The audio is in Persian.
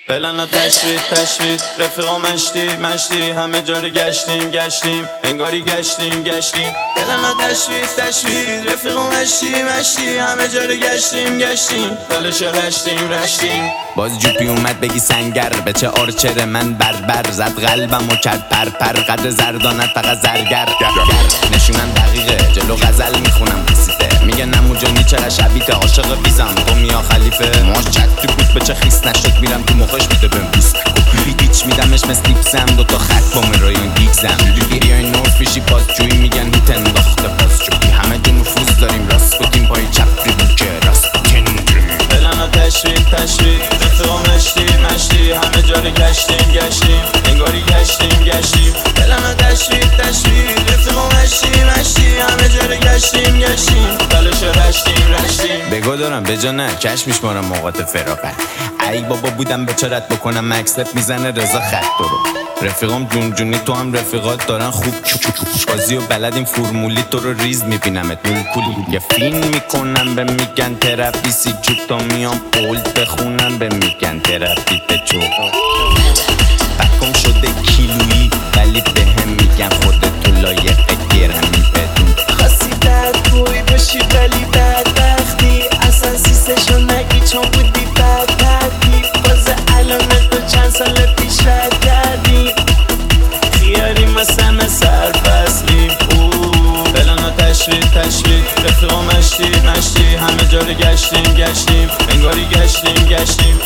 فعلا تشوید رفیقا مشتی همه جا رو گشتیم انگاری گشتیم فعلا تشوید رفیقا مشتی همه جا رو گشتیم دلش رشتیم باز جوپی اومد بگی سنگر به چه آرچر من بربر زد قلبم و کرد پر قدر زردانت فقط زرگر نشونم دقیقه جلو غزل میخونم قصیده میگه نموجانی چقدر شبیت عاشق ویزم تو میا خلیفه ماش چک تو بود به چه خیست نشد میرم تو مخش بوده بهم بیست بیچ میدمش مثل دیپسم دوتا خط با من رایون دیگزم بیای نور فیشی بازجویی میگن هیت انداخته بازجویی همه جو نفوذ داریم راست بودیم پای چپ ریبون که راست فعلا تشوید رفیقا مشتی همه جا رو گشتیم انگاری گشتیم فعلا تشوید رفیقا مشتی همه جا رو گشتیم دلش رشتیم بگو دارم به جا نه کش میشمارم موقعات فراغت ای بابا بودم بچارت بکنم مکسلت میزنه رضا خط رو رفیقام جونی تو هم رفیقات دارن خوب بازی و بلدیم فرمولی تو رو ریز میبینمت مولکولی یه فیلم میکنم به میگن ترپی سی جوب تا میام اولد بخونم به میگن ترپی به جو بکم شده کیلویی ولی به هم میگن خودتو لایق گرمی بدون خاصی بد بوی باشی ولی بدبختی اصلا سیستشو نگی چون بودی بدبختی باز الانت تو چند سال پیش رد کردی خیاریم مثلا سرفصلیم فعلا تشوید رفیقا مشتی همه جا رو گشتیم انگاری گشتیم